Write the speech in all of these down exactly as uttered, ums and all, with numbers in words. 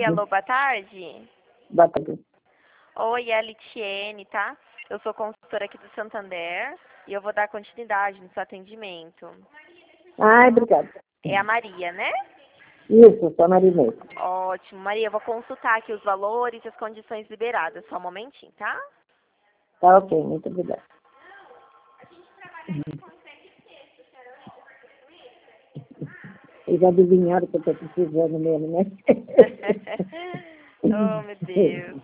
Oi, alô, boa tarde. Boa tarde. Oi, é a Litiene, tá? Eu sou consultora aqui do Santander e eu vou dar continuidade no seu atendimento. Ai, obrigada. É a Maria, né? Isso, sou a Marinês. Ótimo. Maria, eu vou consultar aqui os valores e as condições liberadas. Só um momentinho, tá? Tá ok, muito obrigada. Eles adivinharam que eu estou precisando mesmo, né? Oh, meu Deus.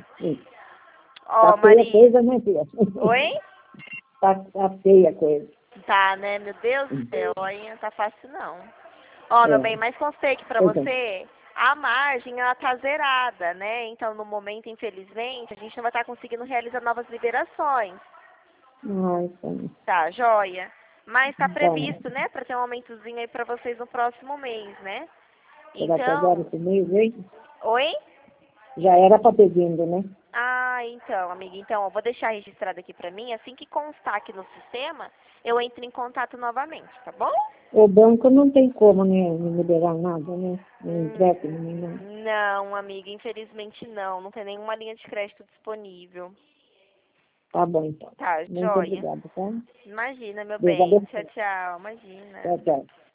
Tá Ó, feia a Maria. coisa, né, filha? Oi? Tá, tá feia a coisa. Tá, né? Meu Deus do céu, olha, não tá fácil não. Ó, meu É. bem, mas constei que pra Pois é. você, a margem, ela tá zerada, né? Então, no momento, infelizmente, a gente não vai estar conseguindo realizar novas liberações. Ai, tá. Tá, joia. Mas tá Tá. previsto, né, pra ter um aumentozinho aí pra vocês no próximo mês, né? Será que agora Então, esse mês, hein? oi? Já era pra ter vindo, né? Ah, então, amiga, então, eu vou deixar registrado aqui pra mim, assim que constar aqui no sistema, eu entro em contato novamente, tá bom? O banco não tem como, né, me liberar nada, né? Um Hum, empréstimo, nem nada. não, amiga, infelizmente não, não tem nenhuma linha de crédito disponível. Tá bom, então. Tá, Muito joia. obrigada, tá? Imagina, meu Deus bem. Tchau, abençoe. tchau, imagina. Tchau, tchau.